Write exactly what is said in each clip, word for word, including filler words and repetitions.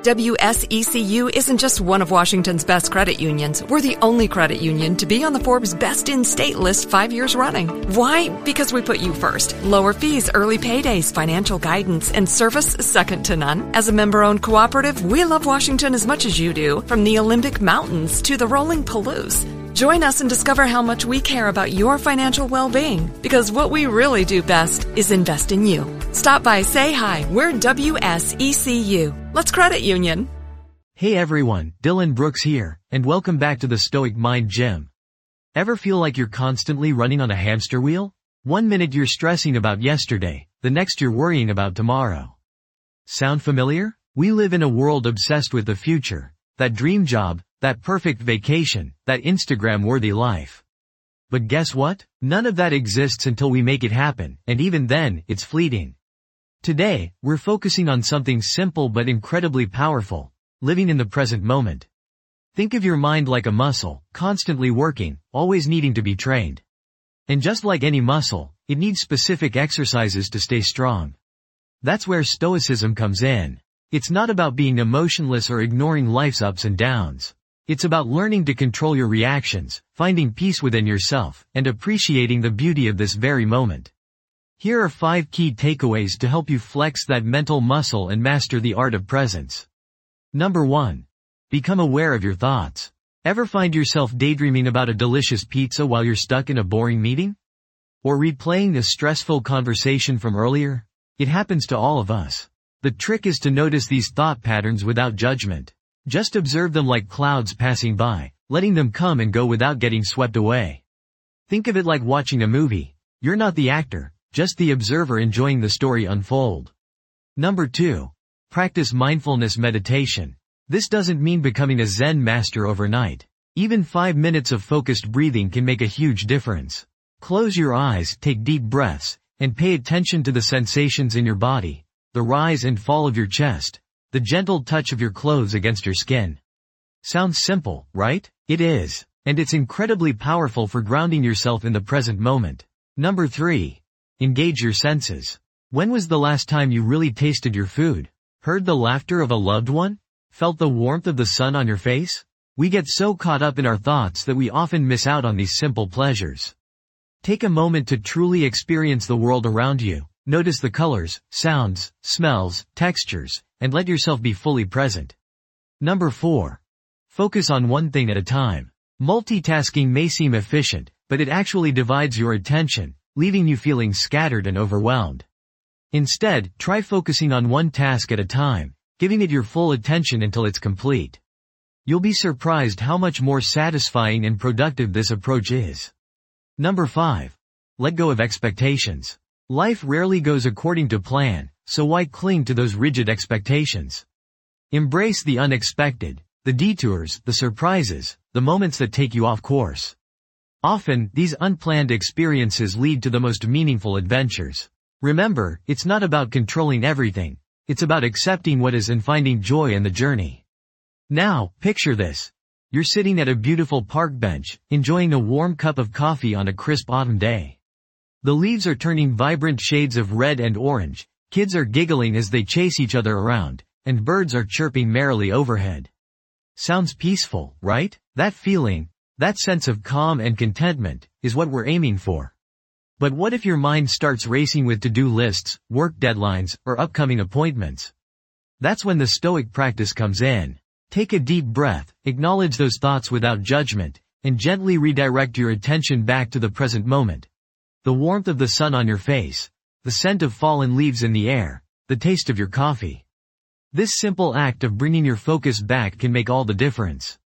W S E C U isn't just one of Washington's best credit unions. We're the only credit union to be on the Forbes Best in State list five years running. Why? Because we put you first. Lower fees, early paydays, financial guidance, and service second to none. As a member-owned cooperative, we love Washington as much as you do, from the Olympic Mountains to the rolling Palouse. Join us and discover how much we care about your financial well-being, because what we really do best is invest in you. Stop by, say hi. We're W S E C U. Let's credit union. Hey everyone, Dylan Brooks here, and welcome back to the Stoic Mind Gym. Ever feel like you're constantly running on a hamster wheel? One minute you're stressing about yesterday, the next you're worrying about tomorrow. Sound familiar? We live in a world obsessed with the future, that dream job, that perfect vacation, that Instagram-worthy life. But guess what? None of that exists until we make it happen, and even then, it's fleeting. Today, we're focusing on something simple but incredibly powerful, living in the present moment. Think of your mind like a muscle, constantly working, always needing to be trained. And just like any muscle, it needs specific exercises to stay strong. That's where Stoicism comes in. It's not about being emotionless or ignoring life's ups and downs. It's about learning to control your reactions, finding peace within yourself, and appreciating the beauty of this very moment. Here are five key takeaways to help you flex that mental muscle and master the art of presence. Number one. Become aware of your thoughts. Ever find yourself daydreaming about a delicious pizza while you're stuck in a boring meeting? Or replaying a stressful conversation from earlier? It happens to all of us. The trick is to notice these thought patterns without judgment. Just observe them like clouds passing by, letting them come and go without getting swept away. Think of it like watching a movie. You're not the actor, just the observer enjoying the story unfold. Number two. Practice mindfulness meditation. This doesn't mean becoming a Zen master overnight. Even five minutes of focused breathing can make a huge difference. Close your eyes, take deep breaths, and pay attention to the sensations in your body, the rise and fall of your chest, the gentle touch of your clothes against your skin. Sounds simple, right? It is. And it's incredibly powerful for grounding yourself in the present moment. Number three. Engage your senses. When was the last time you really tasted your food? Heard the laughter of a loved one? Felt the warmth of the sun on your face? We get so caught up in our thoughts that we often miss out on these simple pleasures. Take a moment to truly experience the world around you. Notice the colors, sounds, smells, textures, and let yourself be fully present. Number four. Focus on one thing at a time. Multitasking may seem efficient, but it actually divides your attention, leaving you feeling scattered and overwhelmed. Instead, try focusing on one task at a time, giving it your full attention until it's complete. You'll be surprised how much more satisfying and productive this approach is. Number five. Let go of expectations. Life rarely goes according to plan, so why cling to those rigid expectations? Embrace the unexpected, the detours, the surprises, the moments that take you off course. Often, these unplanned experiences lead to the most meaningful adventures. Remember, it's not about controlling everything. It's about accepting what is and finding joy in the journey. Now, picture this. You're sitting at a beautiful park bench, enjoying a warm cup of coffee on a crisp autumn day. The leaves are turning vibrant shades of red and orange, kids are giggling as they chase each other around, and birds are chirping merrily overhead. Sounds peaceful, right? That feeling, that sense of calm and contentment, is what we're aiming for. But what if your mind starts racing with to-do lists, work deadlines, or upcoming appointments? That's when the Stoic practice comes in. Take a deep breath, acknowledge those thoughts without judgment, and gently redirect your attention back to the present moment. The warmth of the sun on your face, the scent of fallen leaves in the air, the taste of your coffee. This simple act of bringing your focus back can make all the difference.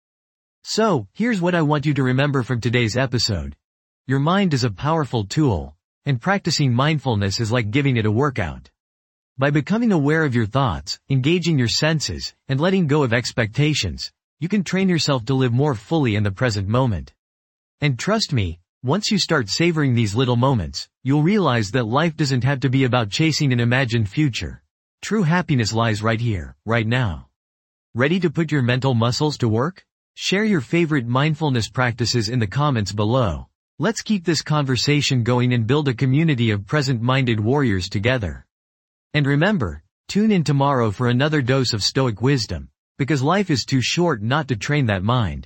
So, here's what I want you to remember from today's episode. Your mind is a powerful tool, and practicing mindfulness is like giving it a workout. By becoming aware of your thoughts, engaging your senses, and letting go of expectations, you can train yourself to live more fully in the present moment. And trust me, once you start savoring these little moments, you'll realize that life doesn't have to be about chasing an imagined future. True happiness lies right here, right now. Ready to put your mental muscles to work? Share your favorite mindfulness practices in the comments below. Let's keep this conversation going and build a community of present-minded warriors together. And remember, Tune in tomorrow for another dose of Stoic wisdom, because life is too short not to train that mind.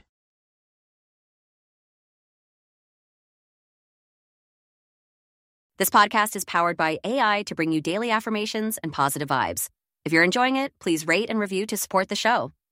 This podcast is powered by A I to bring you daily affirmations and positive vibes. If you're enjoying it, please rate and review to support the show.